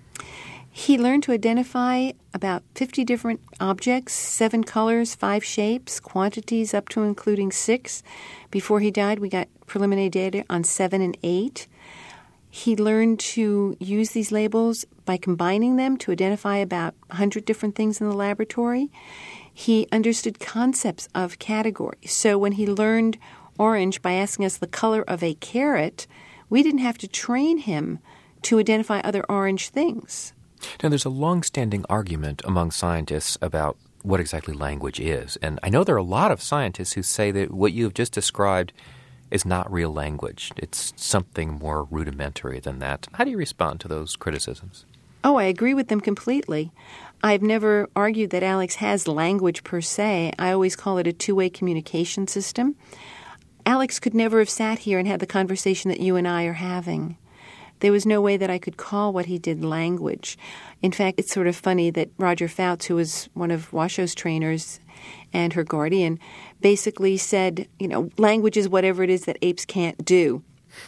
[SPEAKER 3] He learned to identify about fifty different objects, seven colors, five shapes, quantities up to including six. Before he died, we got preliminary data on seven and eight. He learned to use these labels by combining them to identify about one hundred different things in the laboratory. He understood concepts of categories. So when he learned orange by asking us the color of a carrot, we didn't have to train him to identify other orange things.
[SPEAKER 9] Now, there's a long-standing argument among scientists about what exactly language is. And I know there are a lot of scientists who say that what you have just described is not real language. It's something more rudimentary than that. How do you respond to those criticisms?
[SPEAKER 3] Oh, I agree with them completely. I've never argued that Alex has language per se. I always call it a two-way communication system. Alex could never have sat here and had the conversation that you and I are having. There was no way that I could call what he did language. In fact, it's sort of funny that Roger Fouts, who was one of Washoe's trainers and her guardian, basically said, you know, language is whatever it is that apes can't do.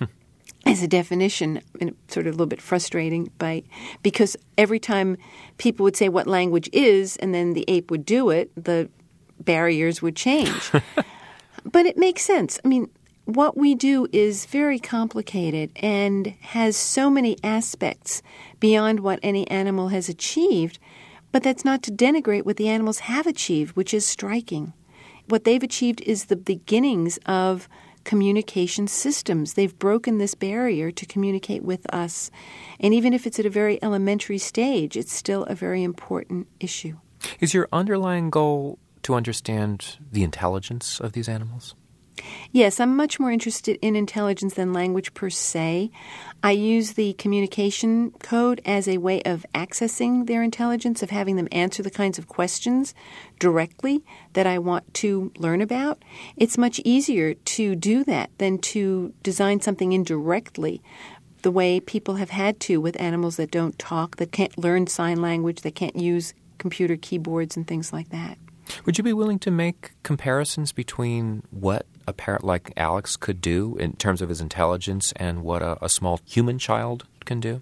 [SPEAKER 3] As a definition, and sort of a little bit frustrating, by because every time people would say what language is and then the ape would do it, the barriers would change. But it makes sense. I mean, what we do is very complicated and has so many aspects beyond what any animal has achieved, but that's not to denigrate what the animals have achieved, which is striking. What they've achieved is the beginnings of communication systems. They've broken this barrier to communicate with us. And even if it's at a very elementary stage, it's still a very important issue.
[SPEAKER 9] Is your underlying goal to understand the intelligence of these animals?
[SPEAKER 3] Yes, I'm much more interested in intelligence than language per se. I use the communication code as a way of accessing their intelligence, of having them answer the kinds of questions directly that I want to learn about. It's much easier to do that than to design something indirectly, the way people have had to with animals that don't talk, that can't learn sign language, that can't use computer keyboards and things like that.
[SPEAKER 9] Would you be willing to make comparisons between what a parrot like Alex could do in terms of his intelligence and what a, a small human child can do?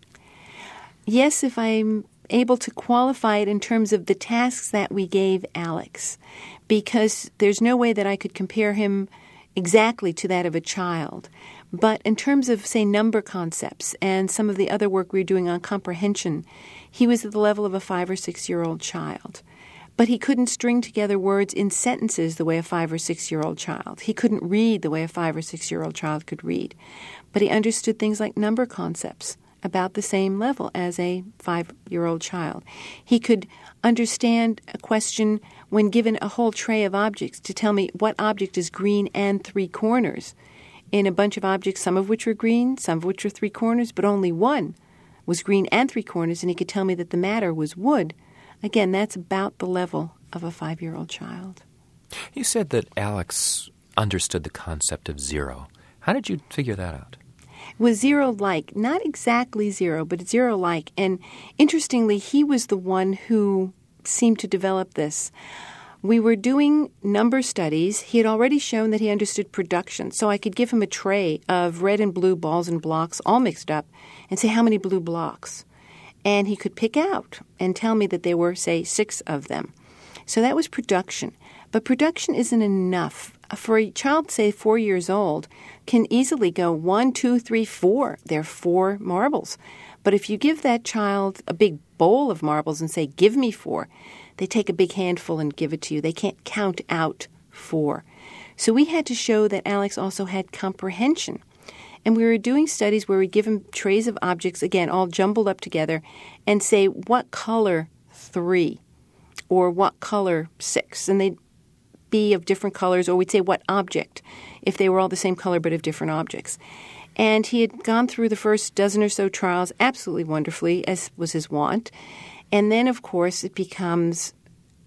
[SPEAKER 3] Yes, if I'm able to qualify it in terms of the tasks that we gave Alex, because there's no way that I could compare him exactly to that of a child. But in terms of, say, number concepts and some of the other work we were doing on comprehension, he was at the level of a five- or six-year-old child. But he couldn't string together words in sentences the way a five- or six-year-old child. He couldn't read the way a five- or six-year-old child could read. But he understood things like number concepts about the same level as a five-year-old child. He could understand a question when given a whole tray of objects to tell me what object is green and three corners. In a bunch of objects, some of which were green, some of which were three corners, but only one was green and three corners, and he could tell me that the matter was wood. Again, that's about the level of a five-year-old child.
[SPEAKER 9] You said that Alex understood the concept of zero. How did you figure that out?
[SPEAKER 3] It was zero-like. Not exactly zero, but zero-like. And interestingly, he was the one who seemed to develop this. We were doing number studies. He had already shown that he understood production. So I could give him a tray of red and blue balls and blocks all mixed up and say, how many blue blocks? And he could pick out and tell me that there were, say, six of them. So that was production. But production isn't enough. For a child, say, four years old, can easily go one, two, three, four. There are four marbles. But if you give that child a big bowl of marbles and say, give me four, they take a big handful and give it to you. They can't count out four. So we had to show that Alex also had comprehension. And we were doing studies where we give him trays of objects, again, all jumbled up together, and say, what color three? Or what color six? And they'd be of different colors, or we'd say, what object? If they were all the same color but of different objects. And he had gone through the first dozen or so trials absolutely wonderfully, as was his wont. And then, of course, it becomes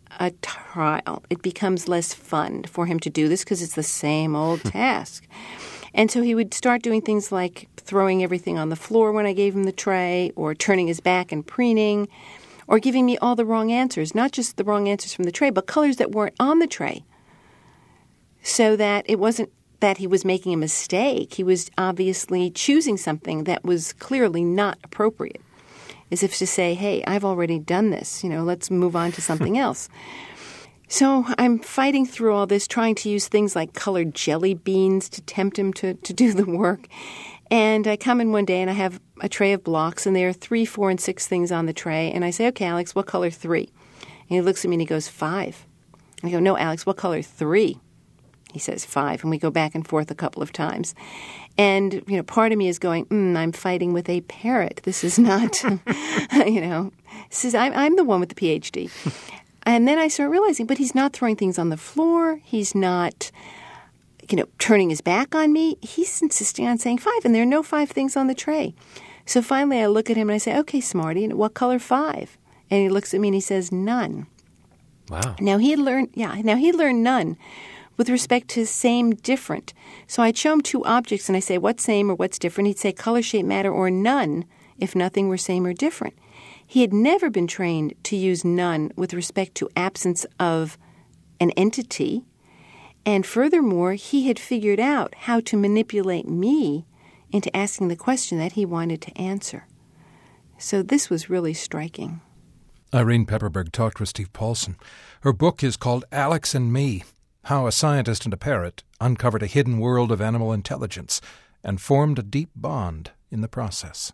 [SPEAKER 3] a trial. It becomes less fun for him to do this because it's the same old task. And so he would start doing things like throwing everything on the floor when I gave him the tray, or turning his back and preening, or giving me all the wrong answers, not just the wrong answers from the tray, but colors that weren't on the tray, so that it wasn't that he was making a mistake. He was obviously choosing something that was clearly not appropriate, as if to say, hey, I've already done this, you know, let's move on to something else. So I'm fighting through all this, trying to use things like colored jelly beans to tempt him to, to do the work. And I come in one day and I have a tray of blocks, and there are three, four, and six things on the tray. And I say, okay, Alex, what color three? And he looks at me and he goes, five. I go, no, Alex, what color three? He says five, and we go back and forth a couple of times. And, you know, part of me is going, mm, I'm fighting with a parrot. This is not, you know, this is, I'm, I'm the one with the P H D. And then I start realizing, but he's not throwing things on the floor. He's not, you know, turning his back on me. He's insisting on saying five, and there are no five things on the tray. So finally I look at him and I say, okay, Smarty, what color five? And he looks at me and he says, none.
[SPEAKER 9] Wow.
[SPEAKER 3] Now he had learned, yeah, now he learned none with respect to same, different. So I'd show him two objects and I say, what's same or what's different? He'd say color, shape, matter, or none if nothing were same or different. He had never been trained to use none with respect to absence of an entity. And furthermore, he had figured out how to manipulate me into asking the question that he wanted to answer. So this was really striking.
[SPEAKER 1] Irene Pepperberg talked with Steve Paulson. Her book is called Alex and Me, How a Scientist and a Parrot Uncovered a Hidden World of Animal Intelligence and Formed a Deep Bond in the process.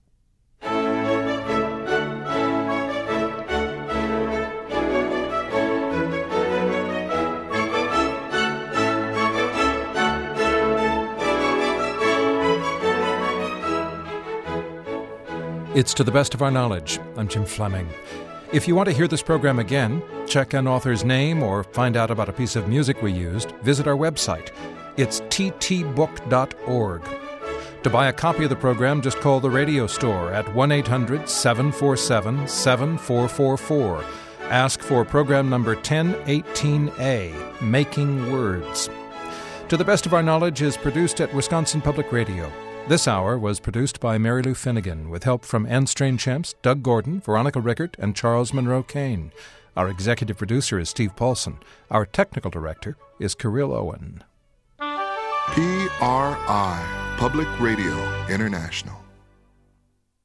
[SPEAKER 1] It's To the Best of Our Knowledge. I'm Jim Fleming. If you want to hear this program again, check an author's name, or find out about a piece of music we used, visit our website. It's t t book dot org. To buy a copy of the program, just call the radio store at one eight hundred seven four seven seven four four four. Ask for program number ten eighteen A, Making Words. To the Best of Our Knowledge is produced at Wisconsin Public Radio. This hour was produced by Mary Lou Finnegan with help from Anne Strange-Champs, Doug Gordon, Veronica Rickert, and Charles Monroe Kane. Our executive producer is Steve Paulson. Our technical director is Kirill Owen.
[SPEAKER 11] P R I, Public Radio International.